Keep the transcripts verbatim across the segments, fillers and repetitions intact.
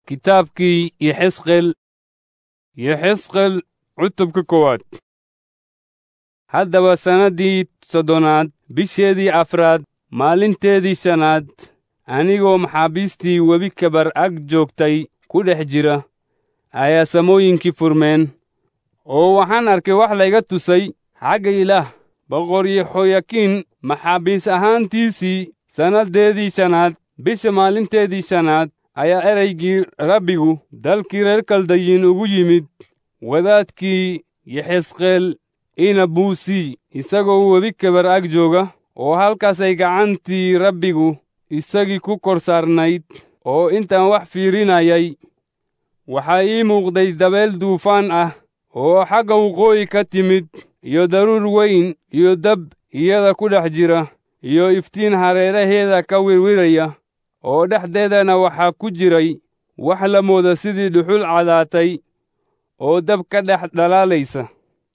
Kitaabkii Yexesqeel, Yexesqeel cutubka koowaad. Haddaba sannaddii soddonaad bisheedii afraad maalinteedii shanaad anigoo maxaabiistii webi Kebar ag joogtay ku dhex jira ayaa samooyinkii furmeen, oo waxaan arkay wax layga tusay xagga Ilaah. Boqor Yehoyakiin maxaabiis ahaantiisii sannadeedii shanaad bisha maalinteedii shanaad ayaa eraygii Rabbigu dalkii reer Kaldayiin ugu yimid wadaadkii Yexesqeel ina Buusi, isagoo webi Kebar ag jooga, oo halkaasay gacantii Rabbigu isagii ku kor saarnayd. oo intaan wax fiirinayay waxaa ii muuqday dabeel duufaan ah oo xagga waqooyi ka timid, iyo daruur weyn iyo dab iyada ku dhex jira, iyo iftiin hareeraheeda ka wirwiraya, oo dhexdeedana waxaa ku jiray wax la mooda sidii dhuxul cadaatay oo dab ka dhex dhalaalaysa.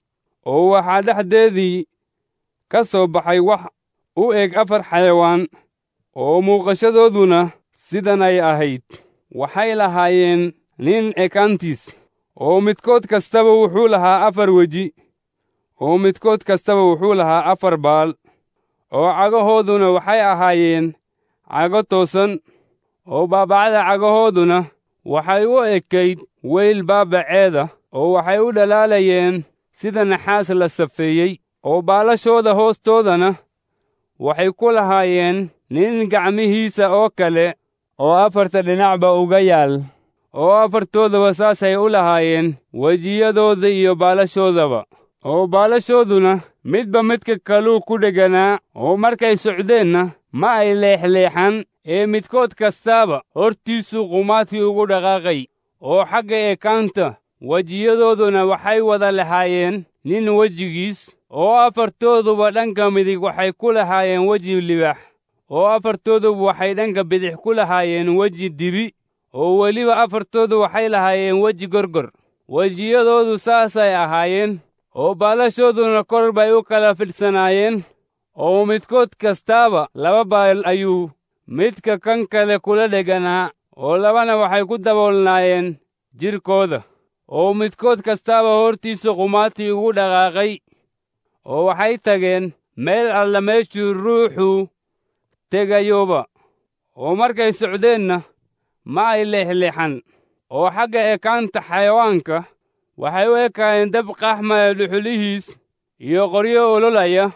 oo waxaa dhexdeedii ka soo baxay wax u eg afar xayawaan, oo muuqashadooduna sidan ay ahayd. Waxay lahaayeen nin ekaantiis, oo midkood kastaba wuxuu lahaa afar weji, oo midkood kastaba wuxuu lahaa afar baal, oo cagahooduna waxay ahaayeen cago toosan, oo baabacada cagahooduna waxay u ekayd weyl baabaceeda, oo waxay u dhalaalayeen sida naxaas la safeeyey, oo baalashooda hoostoodana waxay ku lahaayeen nin gacmihiisa oo kale oo afarta dhinacba uga yaal, oo afartoodaba saasay u lahaayeen wejiyadooda iyo baalashoodaba. oo baalashooduna midba midka kaluu ku dhegganaa, oo markay socdeenna ma ay leexleexan, ee midkood kastaaba hortiisuu qumaati ugu dhaqaaqay. oo xagga ekaanta wejiyadooduna waxay wada lahaayeen nin wejigiis, oo afartooduba dhanka midig waxay ku lahaayeen weji libaax, oo afartooduba waxay dhanka bidix ku lahaayeen weji dibi, oo weliba afartoodu waxay lahaayeen weji gorgor. wejiyadoodu saasay ahaayeen, oo baalashooduna kor bay u kala fidhsanaayeen, oo midkood kastaaba laba baal ayuu midka kan kale kula dhegganaa, oo labana waxay ku daboolnaayeen jidhkooda. oo midkood kastaaba hortiisa qumaati ugu dhaqaaqay, oo waxay tageen meel alla meeshuu ruuxu tegayoba, oo markay socdeenna ma ay leexleexan. oo xagga ekaanta xayawaanka waxay u ekaayeen dab qaxmaya dhuxulihiis iyo qoryo ololaya,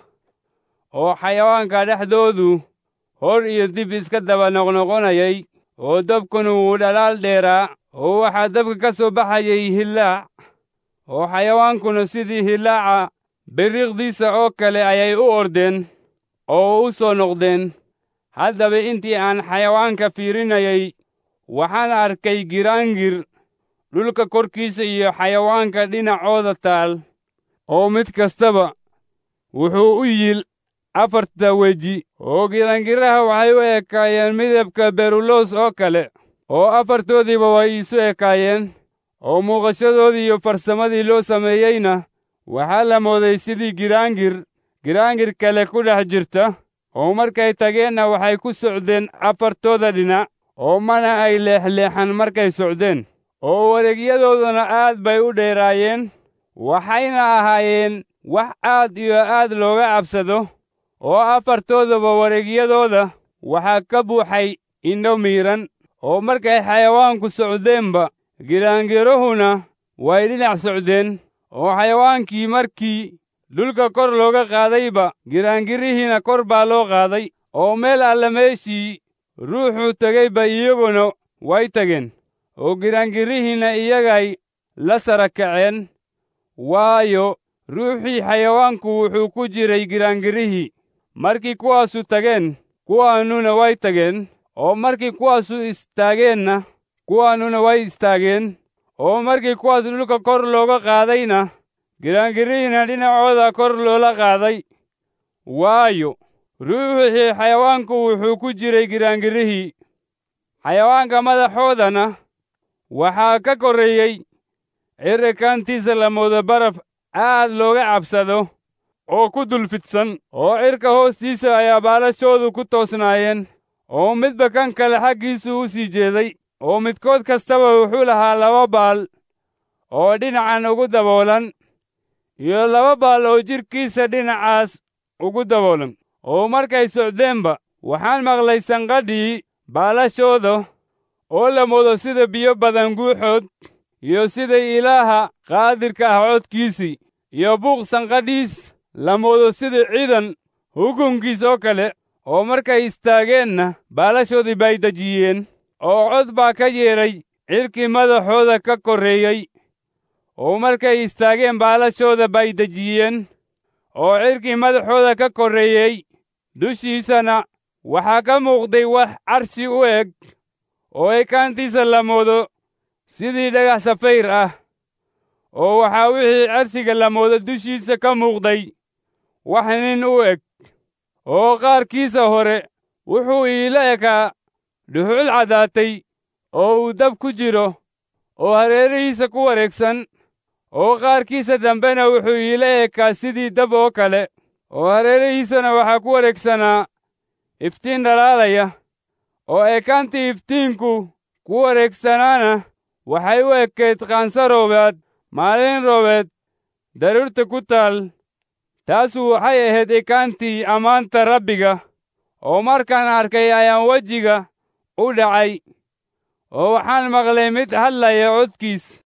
oo xayawaanka dhexdoodu hor iyo dib iska daba noqnoqonayay, oo dabkuna wuu dhalaal dheeraa, oo waxaa dabka ka soo baxayay hillaac, oo xayawaankuna sidii hillaaca biriiqdiisa oo kale ayay u ordeen oo u soo noqdeen. Haddaba intii aan xayawaanka fiirinayay waxaan arkay giraangir dhulka korkiisa iyo xayawaanka dhinacooda taal, oo mid kastaba wuxuu u yiil afarta weji, oo giraangiraha waxay u ekaayeen midabka berulos oo kale, oo afartoodiiba way isu ekaayeen, oo muuqashadoodii iyo farsamadii loo sameeyeyna waxaa la mooday sidii giraangir giraangir kale ku dhex jirta. oo markay tageenna waxay ku socdeen afartooda dhinac, oo mana ay leexleexan markay socdeen. oo wareegyadooduna aad bay u dheeraayeen, waxayna ahaayeen wax aad iyo aad looga cabsado, oo afartoodaba wareegyadooda waxaa ka buuxay indho miidhan. oo markay xayawaanku socdeenba giraangirahuna way dhinac socdeen, oo xayawaankii markii dhulka kor looga qaadayba giraangirihiina kor baa loo qaaday, oo meel alla meeshii ruuxuu tegayba iyaguna way tageen, oo giraangirihiina iyagay la sara kaceen, waayo ruuxii xayawaanku wuxuu ku jiray giraangirihii. markii kuwaasu tageen kuwaannuna way tageen, oo markii kuwaasu istaageenna kuwaannuna way istaageen, oo markii kuwaas dhulka kor looga qaadayna giraangirihiina dhinacooda kor loola qaaday, waayo ruuxii xayawaanku wuxuu ku jiray giraangirihii. xayawaanka madaxoodana waxaa ka korreeyey cir ekaantiisa la moodo baraf aad looga cabsado oo ku dul fidsan, oo cirka hoostiisa ayaa baalashoodu ku toosnaayeen, oo midba kan kale xaggiisuu u sii jeeday, oo midkood kastaba wuxuu lahaa laba baal oo dhinacan ugu daboolan, iyo laba baal oo jidhkiisa dhinacaas ugu daboolan. oo markay socdeenba waxaan maqlay sanqadhii baalashooda oo la moodo sida biyo badan guuxood, iyo sida Ilaaha qaadirka ah codkiisii, iyo buuq sanqadhiis la moodo sida ciidan hukunkiis oo kale. oo markay istaageenna baalashoodii bay dejiyeen, oo cod baa ka yeedhay cirkii madaxooda ka korreeyey. oo markay istaageen baalashooda bay dejiyeen, oo cirkii madaxooda ka korreeyey dushiisana waxaa ka muuqday wax carshi u eg, oo ekaantiisa la moodo sidii dhagax safayr ah. oo waxaa wixii carshiga la moodo dushiisa ka muuqday wax nin u eg, oo qaarkiisa hore wuxuu iila ekaa dhuxul caddaatay oo uu dab ku jiro oo hareerihiisa ku wareegsan, oo qaarkiisa dambena wuxuu iila ekaa sidii dab oo kale, oo hareerihiisana waxaa ku wareegsanaa iftiin dhalaalaya. oo ekaantii iftiinku ku wareegsanaana waxay u ekayd qaanso roobaad maalin roobeed daruurta ku taal. taasu waxay ahayd ekaantii ammaanta Rabbiga. oo markaan arkay ayaan wejiga u dhacay, oo waxaan maqlay mid hadlaya codkiis